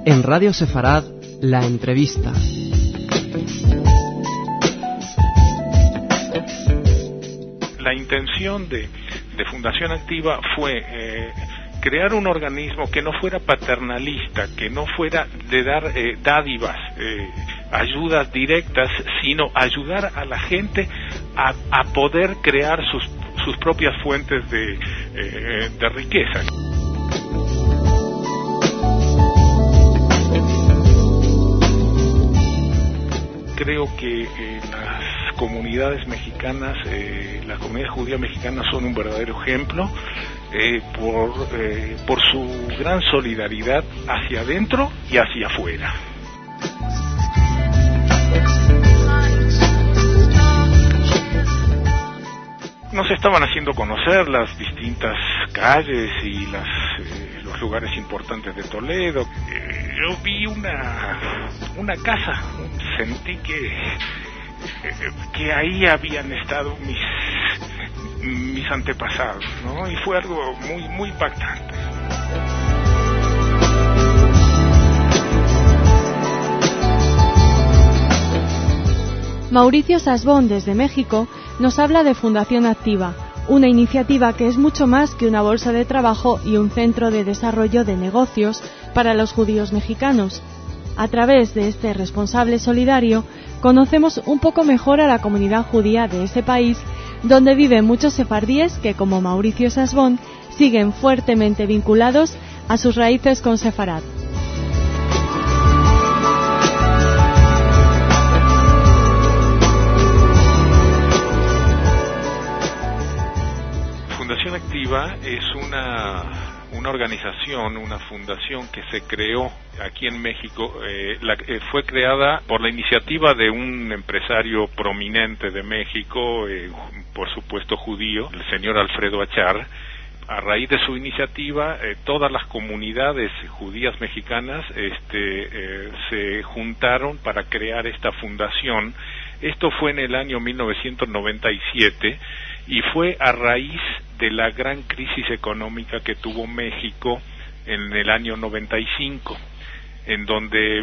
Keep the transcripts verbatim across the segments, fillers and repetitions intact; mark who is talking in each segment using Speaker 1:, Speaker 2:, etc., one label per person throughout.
Speaker 1: En Radio Sefarad, la entrevista.
Speaker 2: La intención de, de Fundación Activa fue eh, crear un organismo que no fuera paternalista, que no fuera de dar eh, dádivas, eh, ayudas directas, sino ayudar a la gente a, a poder crear sus, sus propias fuentes de, eh, de riqueza. Creo que eh, las comunidades mexicanas, eh, las comunidades judías mexicanas son un verdadero ejemplo eh, por, eh, por su gran solidaridad hacia adentro y hacia afuera. Nos estaban haciendo conocer las distintas calles y las, eh, los lugares importantes de Toledo. Eh, yo vi una, una casa, sentí que, eh, que ahí habían estado mis, mis antepasados, ¿no? Y fue algo muy, muy impactante.
Speaker 3: Mauricio Sasbón, desde México, nos habla de Fundación Activa, una iniciativa que es mucho más que una bolsa de trabajo y un centro de desarrollo de negocios para los judíos mexicanos. A través de este responsable solidario, conocemos un poco mejor a la comunidad judía de ese país, donde viven muchos sefardíes que, como Mauricio Sasbón, siguen fuertemente vinculados a sus raíces con Sefarad.
Speaker 2: Fundación Activa es una, una organización, una fundación que se creó aquí en México. Eh, la, eh, fue creada por la iniciativa de un empresario prominente de México, eh, por supuesto judío, el señor Alfredo Achar. A raíz de su iniciativa, eh, todas las comunidades judías mexicanas este, eh, se juntaron para crear esta fundación. Esto fue en el año mil novecientos noventa y siete y fue a raíz de la gran crisis económica que tuvo México en el año noventa y cinco, en donde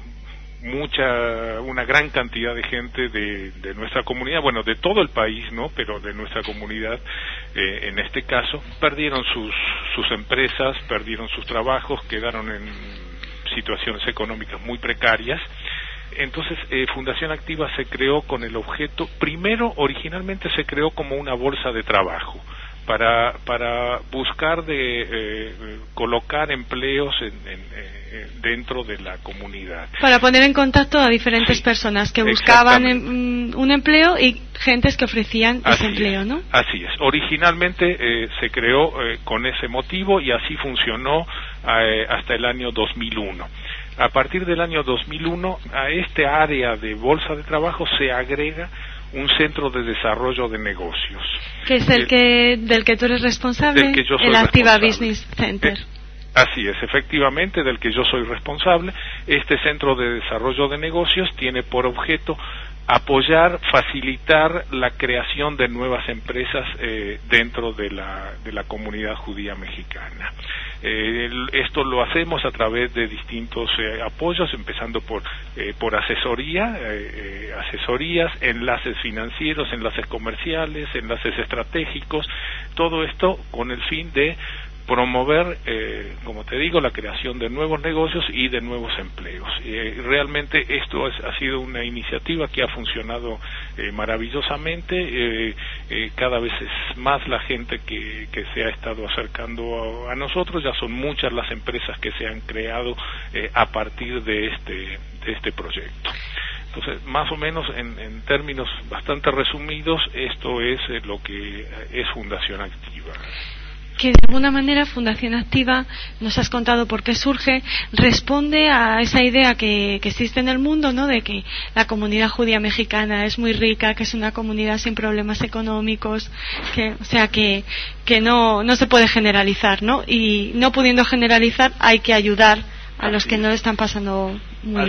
Speaker 2: mucha, una gran cantidad de gente de, de nuestra comunidad, bueno, de todo el país, ¿no?, pero de nuestra comunidad, eh, en este caso, perdieron sus, sus empresas, perdieron sus trabajos, quedaron en situaciones económicas muy precarias. Entonces, eh, Fundación Activa se creó con el objeto, primero, originalmente se creó como una bolsa de trabajo, para para buscar de eh, colocar empleos en, en, eh, dentro de la comunidad.
Speaker 3: Para poner en contacto a diferentes sí, personas que buscaban en, un empleo y gentes que ofrecían
Speaker 2: así
Speaker 3: ese empleo,
Speaker 2: es,
Speaker 3: ¿no?
Speaker 2: Así es. Originalmente eh, se creó eh, con ese motivo y así funcionó eh, hasta el año dos mil uno. A partir del año dos mil uno, a este área de bolsa de trabajo se agrega un centro de desarrollo de negocios.
Speaker 3: Que es el, el que del que tú eres responsable,
Speaker 2: del que yo soy
Speaker 3: el Activa
Speaker 2: responsable.
Speaker 3: Business Center.
Speaker 2: Eh, así es, efectivamente, del que yo soy responsable. Este centro de desarrollo de negocios tiene por objeto apoyar, facilitar la creación de nuevas empresas eh, dentro de la, de la comunidad judía mexicana. Eh, el, esto lo hacemos a través de distintos eh, apoyos, empezando por eh, por asesoría, eh, eh, asesorías, enlaces financieros, enlaces comerciales, enlaces estratégicos, todo esto con el fin de promover, eh, como te digo, la creación de nuevos negocios y de nuevos empleos. Eh, realmente esto es, ha sido una iniciativa que ha funcionado eh, maravillosamente. Eh, eh, cada vez es más la gente que, que se ha estado acercando a, a nosotros. Ya son muchas las empresas que se han creado eh, a partir de este, de este proyecto. Entonces, más o menos en, en términos bastante resumidos, esto es eh, lo que es Fundación Activa.
Speaker 3: Que de alguna manera Fundación Activa, nos has contado por qué surge, responde a esa idea que, que existe en el mundo, ¿no?, de que la comunidad judía mexicana es muy rica, que es una comunidad sin problemas económicos, que, o sea, que, que no, no se puede generalizar, ¿no? Y no pudiendo generalizar hay que ayudar a los que no lo están pasando muy
Speaker 2: así,
Speaker 3: bien.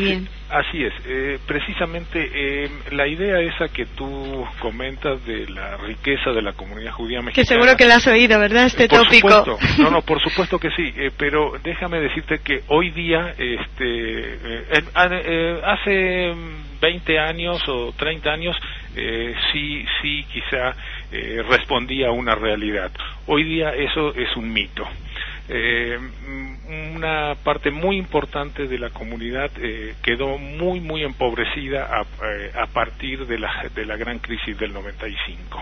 Speaker 2: Así es, eh, precisamente eh, la idea esa que tú comentas de la riqueza de la comunidad judía mexicana.
Speaker 3: Que seguro que la has oído, ¿verdad? Este
Speaker 2: por
Speaker 3: tópico.
Speaker 2: Supuesto, no, no, por supuesto que sí, eh, pero déjame decirte que hoy día, este, eh, eh, hace veinte años o treinta años, eh, sí, sí, quizá eh, respondía a una realidad. Hoy día eso es un mito. Eh, una parte muy importante de la comunidad eh, quedó muy muy empobrecida a, eh, a partir de la, de la gran crisis del noventa y cinco,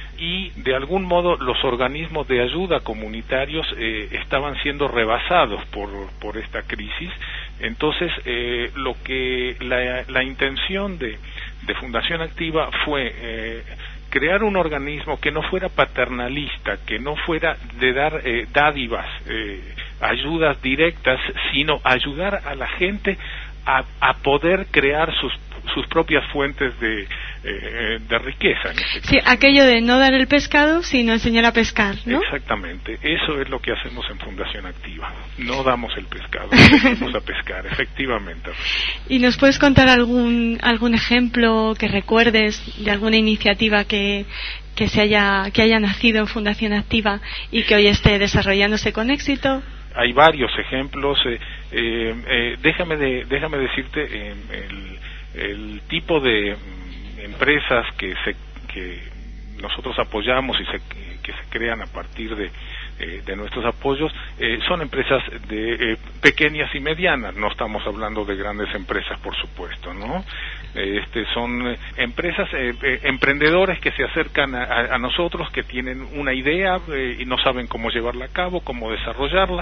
Speaker 2: y de algún modo los organismos de ayuda comunitarios eh, estaban siendo rebasados por, por esta crisis. Entonces eh, lo que la, la intención de, de Fundación Activa fue eh, crear un organismo que no fuera paternalista, que no fuera de dar eh, dádivas, eh, ayudas directas, sino ayudar a la gente a, a poder crear sus sus propias fuentes de, eh, de riqueza. En este
Speaker 3: sí,
Speaker 2: caso,
Speaker 3: aquello de no dar el pescado, sino enseñar a pescar, ¿no?
Speaker 2: Exactamente, eso es lo que hacemos en Fundación Activa. No damos el pescado, enseñamos a pescar, efectivamente.
Speaker 3: ¿Y nos puedes contar algún algún ejemplo que recuerdes de alguna iniciativa que que se haya que haya nacido en Fundación Activa y que hoy esté desarrollándose con éxito?
Speaker 2: Hay varios ejemplos. Eh, eh, eh, déjame de, déjame decirte eh, el el tipo de mm, empresas que se que nosotros apoyamos y se, que se crean a partir de eh, de nuestros apoyos eh, son empresas de eh, pequeñas y medianas. No estamos hablando de grandes empresas, por supuesto, ¿no? Este son eh, empresas eh, eh, emprendedores que se acercan a, a, a nosotros, que tienen una idea eh, y no saben cómo llevarla a cabo, cómo desarrollarla,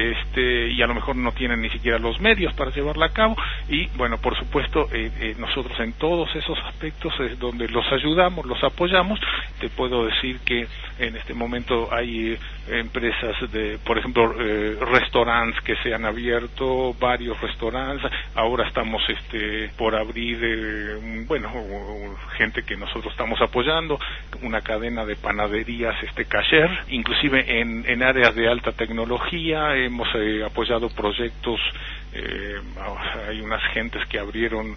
Speaker 2: este y a lo mejor no tienen ni siquiera los medios para llevarla a cabo. Y bueno, por supuesto eh, eh, nosotros en todos esos aspectos es donde los ayudamos, los apoyamos. Te puedo decir que en este momento hay eh, empresas de, por ejemplo, eh, restaurantes que se han abierto, varios restaurantes. Ahora estamos este por abrir eh, bueno, gente que nosotros estamos apoyando, una cadena de panaderías, este Kasher, inclusive en, en áreas de alta tecnología hemos eh, apoyado proyectos. Eh, hay unas gentes que abrieron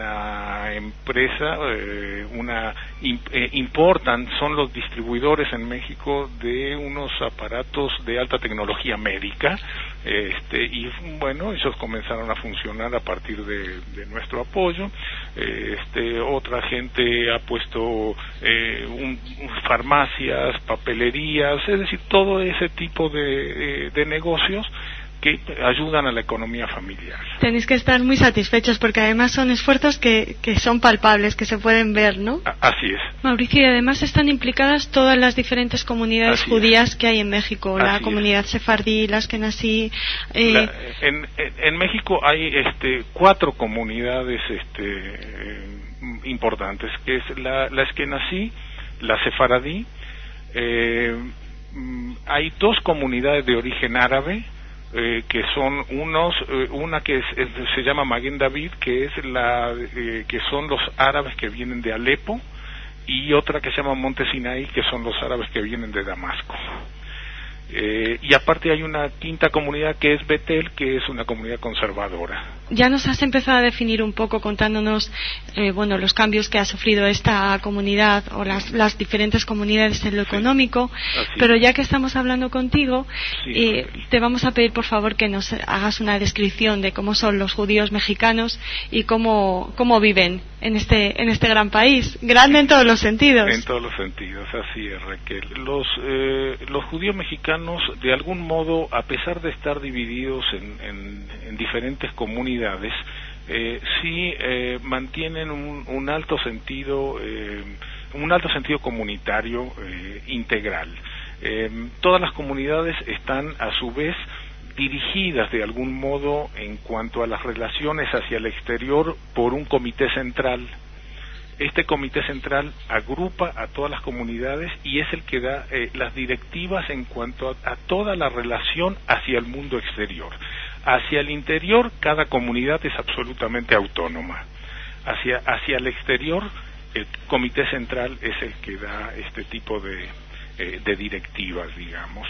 Speaker 2: una empresa, eh, una eh, importan, son los distribuidores en México de unos aparatos de alta tecnología médica, este y bueno, ellos comenzaron a funcionar a partir de, de nuestro apoyo. Este otra gente ha puesto eh, un, farmacias, papelerías, es decir, todo ese tipo de, de, de negocios que ayudan a la economía familiar.
Speaker 3: Tenéis que estar muy satisfechos porque además son esfuerzos que, que son palpables, que se pueden ver, ¿no?
Speaker 2: A, así es.
Speaker 3: Mauricio, y además están implicadas todas las diferentes comunidades
Speaker 2: así
Speaker 3: judías
Speaker 2: es.
Speaker 3: que hay en México,
Speaker 2: así
Speaker 3: la comunidad
Speaker 2: es.
Speaker 3: sefardí, la askenazí. Eh...
Speaker 2: La, en, en, en México hay este cuatro comunidades este eh, importantes, que es la, la askenazí, la sefaradí, eh, hay dos comunidades de origen árabe. Eh, que son unos, eh, una que es, es, se llama Maguen David, que es la, eh, que son los árabes que vienen de Alepo, y otra que se llama Monte Sinaí, que son los árabes que vienen de Damasco. Eh, y aparte hay una quinta comunidad que es Betel, que es una comunidad conservadora.
Speaker 3: Ya nos has empezado a definir un poco contándonos eh, bueno, los cambios que ha sufrido esta comunidad o las, las diferentes comunidades en lo
Speaker 2: sí,
Speaker 3: económico, pero ya que estamos hablando contigo,
Speaker 2: sí,
Speaker 3: eh, te vamos a pedir por favor que nos hagas una descripción de cómo son los judíos mexicanos y cómo, cómo viven en este, en este gran país, grande en todos los sentidos.
Speaker 2: En todos los sentidos, así es, Raquel. Los, eh, los judíos mexicanos, de algún modo, a pesar de estar divididos en, en, en diferentes comunidades, eh, sí eh, mantienen un, un alto sentido, eh, un alto sentido comunitario eh, integral. Eh, todas las comunidades están, a su vez, dirigidas de algún modo en cuanto a las relaciones hacia el exterior por un comité central. Este comité central agrupa a todas las comunidades y es el que da eh, las directivas en cuanto a, a toda la relación hacia el mundo exterior. Hacia el interior, cada comunidad es absolutamente autónoma. Hacia, hacia el exterior, el comité central es el que da este tipo de, eh, de directivas, digamos.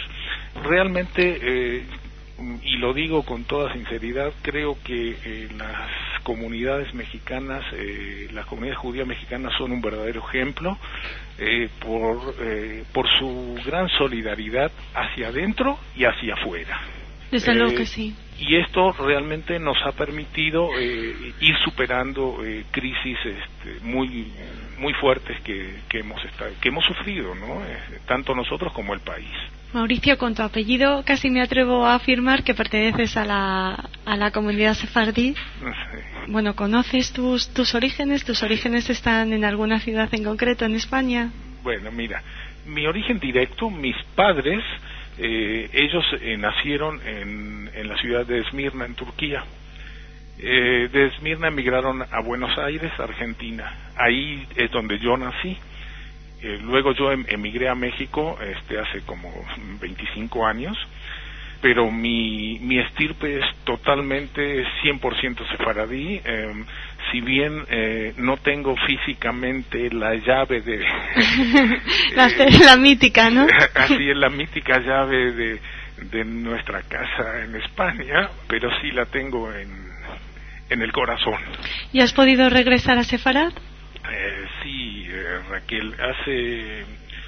Speaker 2: Realmente, eh, y lo digo con toda sinceridad, creo que eh, las las comunidades mexicanas, eh, las comunidades judías mexicanas son un verdadero ejemplo eh, por, eh, por su gran solidaridad hacia adentro y hacia afuera.
Speaker 3: Desde luego
Speaker 2: eh,
Speaker 3: que sí.
Speaker 2: Y esto realmente nos ha permitido eh, ir superando eh, crisis este, muy muy fuertes que, que hemos estado, que hemos sufrido, ¿no? Eh, tanto nosotros como el país.
Speaker 3: Mauricio, con tu apellido casi me atrevo a afirmar que perteneces a la, a la comunidad sefardí.
Speaker 2: No sé.
Speaker 3: Bueno, ¿conoces tus, tus orígenes? ¿Tus orígenes están en alguna ciudad en concreto en España?
Speaker 2: Bueno, mira, mi origen directo, mis padres, eh, ellos eh, nacieron en, en la ciudad de Esmirna, en Turquía. Eh, de Esmirna emigraron a Buenos Aires, Argentina. Ahí es donde yo nací. Eh, luego yo em- emigré a México este, hace como veinticinco años, pero mi, mi estirpe es totalmente cien por ciento sefaradí, eh, si bien eh, no tengo físicamente la llave de...
Speaker 3: la,
Speaker 2: eh,
Speaker 3: la mítica, ¿no?
Speaker 2: Así es, la mítica llave de, de nuestra casa en España, pero sí la tengo en, en el corazón.
Speaker 3: ¿Y has podido regresar a Sefarad?
Speaker 2: Eh, sí, eh, Raquel, hace,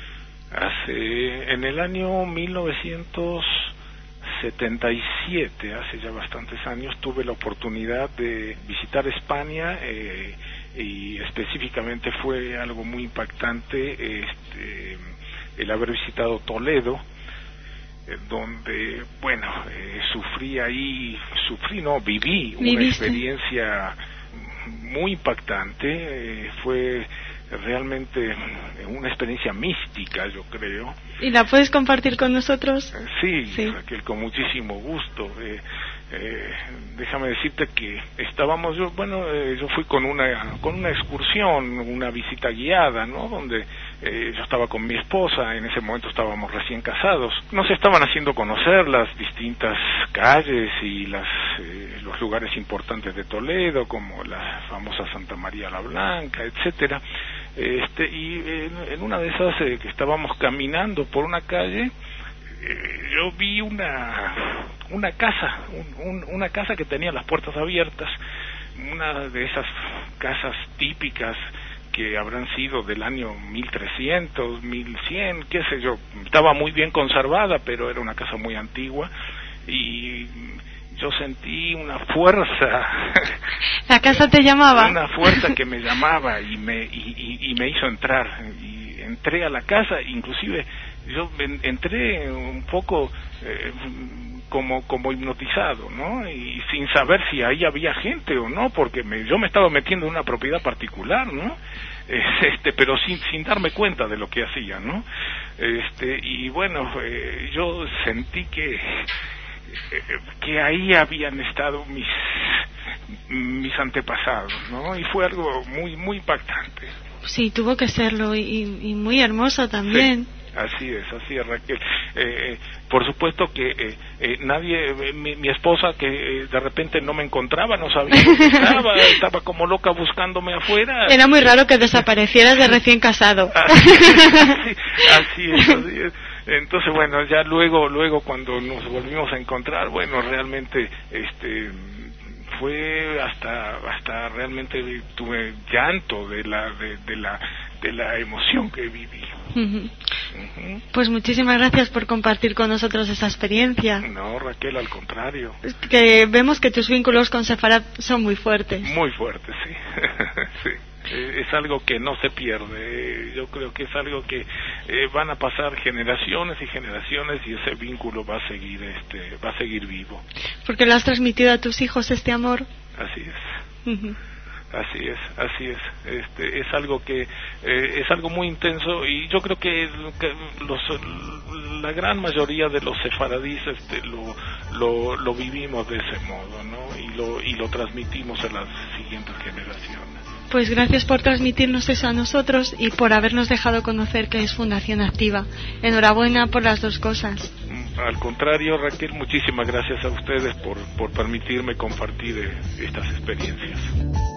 Speaker 2: hace, en el año mil novecientos setenta y siete, hace ya bastantes años, tuve la oportunidad de visitar España eh, y específicamente fue algo muy impactante este, el haber visitado Toledo, eh, donde, bueno, eh, sufrí ahí, sufrí, no, viví una
Speaker 3: ¿Viviste?
Speaker 2: experiencia muy impactante, eh, fue realmente una experiencia mística, yo creo.
Speaker 3: ¿Y la puedes compartir con nosotros?
Speaker 2: Eh, sí,
Speaker 3: Sí.
Speaker 2: Raquel, con muchísimo gusto. Eh, eh, déjame decirte que estábamos, yo, bueno, eh, yo fui con una con una excursión, una visita guiada, ¿no? Donde eh, yo estaba con mi esposa, en ese momento estábamos recién casados. Nos estaban haciendo conocer las distintas calles y las eh, los lugares importantes de Toledo, como la famosa Santa María la Blanca, etcétera. Este, y en, en una de esas eh, que estábamos caminando por una calle, eh, yo vi una una casa, un, un, una casa que tenía las puertas abiertas, una de esas casas típicas que habrán sido del año mil trescientos, mil cien, qué sé yo, estaba muy bien conservada, pero era una casa muy antigua y yo sentí una fuerza.
Speaker 3: ¿La casa te llamaba?
Speaker 2: Una fuerza que me llamaba y me y, y, y me hizo entrar. Y entré a la casa, inclusive yo en, entré un poco eh, como como hipnotizado, ¿no? Y sin saber si ahí había gente o no, porque me, yo me estaba metiendo en una propiedad particular, ¿no? Este, pero sin sin darme cuenta de lo que hacía, ¿no? Este, y bueno, eh, yo sentí que que ahí habían estado mis mis antepasados, ¿no? Y fue algo muy muy impactante.
Speaker 3: Sí, tuvo que serlo, y, y muy hermoso también.
Speaker 2: Sí, así es, así es, Raquel. Eh, por supuesto que eh, eh, nadie, eh, mi, mi esposa que eh, de repente no me encontraba, no sabía dónde estaba, estaba como loca buscándome afuera.
Speaker 3: Era muy raro que desaparecieras de recién casado.
Speaker 2: Así, así, así es, así es. Entonces, bueno, ya luego, luego cuando nos volvimos a encontrar, bueno, realmente, este, fue hasta, hasta realmente tuve llanto de la, de, de la, de la emoción que viví.
Speaker 3: Uh-huh.
Speaker 2: Uh-huh.
Speaker 3: Pues muchísimas gracias por compartir con nosotros esa experiencia.
Speaker 2: No, Raquel, al contrario.
Speaker 3: Es que vemos que tus vínculos con Sefarad son muy fuertes.
Speaker 2: Muy fuertes, sí. Sí. Es algo que no se pierde. Yo creo que es algo que eh, van a pasar generaciones y generaciones y ese vínculo va a seguir, este, va a seguir vivo.
Speaker 3: Porque le has transmitido a tus hijos este amor.
Speaker 2: Así es.
Speaker 3: Uh-huh.
Speaker 2: Así es, así es. Este, es algo que eh, es algo muy intenso y yo creo que, que los, la gran mayoría de los sefaradíes este, lo, lo, lo vivimos de ese modo, ¿no? Y lo, y lo transmitimos a las siguientes generaciones.
Speaker 3: Pues gracias por transmitirnos eso a nosotros y por habernos dejado conocer que es Fundación Activa. Enhorabuena por las dos cosas.
Speaker 2: Al contrario, Raquel, muchísimas gracias a ustedes por, por permitirme compartir eh, estas experiencias.